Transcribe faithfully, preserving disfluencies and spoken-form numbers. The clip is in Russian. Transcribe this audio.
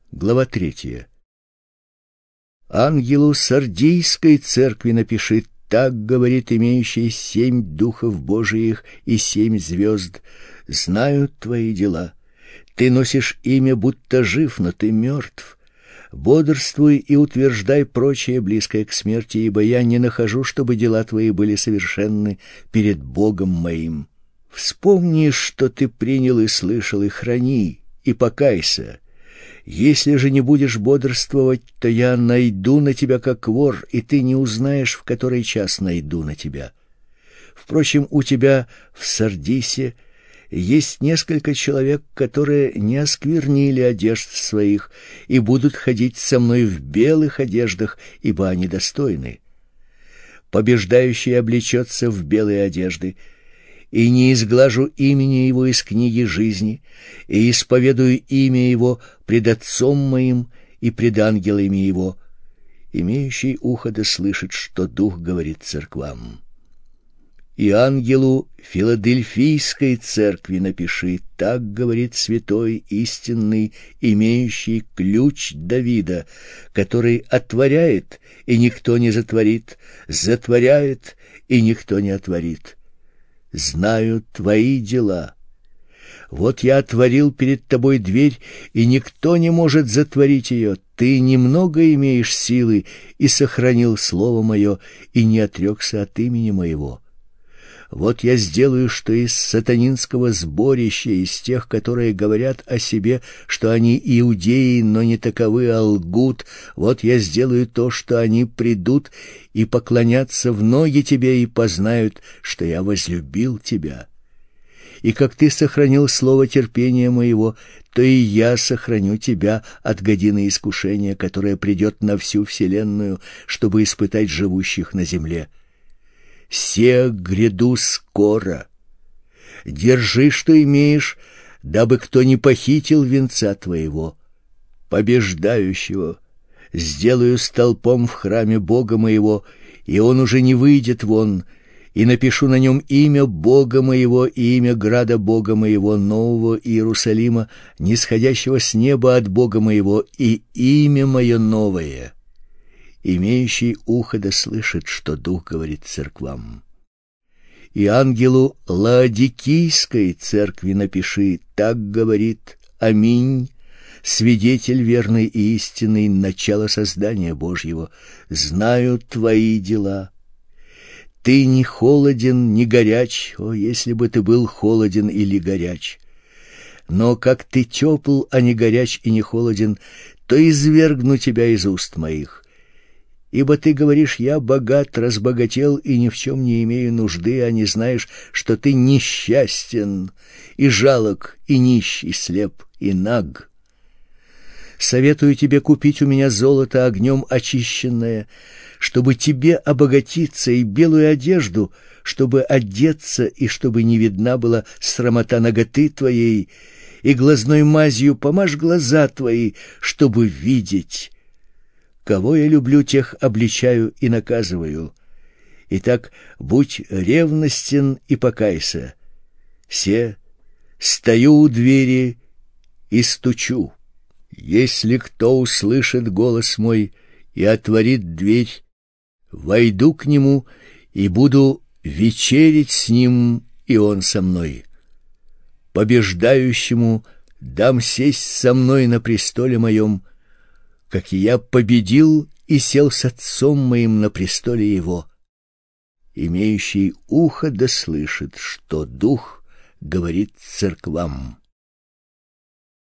Глава третья. Ангелу Сардийской церкви напиши: так говорит имеющий семь духов Божиих и семь звезд: знаю твои дела. Ты носишь имя, будто жив, но ты мертв. Бодрствуй и утверждай прочее, близкое к смерти, ибо я не нахожу, чтобы дела твои были совершенны перед Богом моим. Вспомни, что ты принял и слышал, и храни, и покайся. Если же не будешь бодрствовать, то я найду на тебя как вор, и ты не узнаешь, в который час найду на тебя. Впрочем, у тебя в Сардисе есть несколько человек, которые не осквернили одежд своих и будут ходить со мной в белых одеждах, ибо они достойны. Побеждающий облечется в белые одежды, и не изглажу имени его из книги жизни, и исповедую имя его пред Отцом моим и пред ангелами его. Имеющий ухо да слышит, что Дух говорит церквам. И ангелу Филадельфийской церкви напиши: так говорит святой истинный, имеющий ключ Давида, который отворяет, и никто не затворит, затворяет, и никто не отворит. Знаю твои дела. Вот я отворил перед тобой дверь, и никто не может затворить ее. Ты немного имеешь силы и сохранил слово мое, и не отрекся от имени моего. Вот я сделаю, что из сатанинского сборища, из тех, которые говорят о себе, что они иудеи, но не таковы, а лгут, вот я сделаю то, что они придут и поклонятся в ноги тебе и познают, что я возлюбил тебя. И как ты сохранил слово терпения моего, то и я сохраню тебя от годины искушения, которое придет на всю вселенную, чтобы испытать живущих на земле. Се гряду скоро. Держи, что имеешь, дабы кто не похитил венца твоего. Побеждающего сделаю столпом в храме Бога моего, и он уже не выйдет вон, и напишу на нем имя Бога моего и имя града Бога моего, нового Иерусалима, нисходящего с неба от Бога моего, и имя мое новое. Имеющий ухо да слышит, что Дух говорит церквам. И ангелу Лаодикийской церкви напиши: так говорит Аминь, свидетель верный и истинный, начало создания Божьего. Знаю твои дела. Ты не холоден, не горяч, о, если бы ты был холоден или горяч. Но как ты тепл, а не горяч и не холоден, то извергну тебя из уст моих. Ибо ты говоришь: я богат, разбогател и ни в чем не имею нужды, а не знаешь, что ты несчастен, и жалок, и нищ, и слеп, и наг. Советую тебе купить у меня золото огнем очищенное, чтобы тебе обогатиться, и белую одежду, чтобы одеться, и чтобы не видна была срамота наготы твоей, и глазной мазью помажь глаза твои, чтобы видеть. Кого я люблю, тех обличаю и наказываю. Итак, будь ревностен и покайся. Се, стою у двери и стучу. Если кто услышит голос мой и отворит дверь, войду к нему и буду вечерить с ним, и он со мной. Побеждающему дам сесть со мной на престоле моем, как и я победил и сел с Отцом моим на престоле его. Имеющий ухо да слышит, что Дух говорит церквам.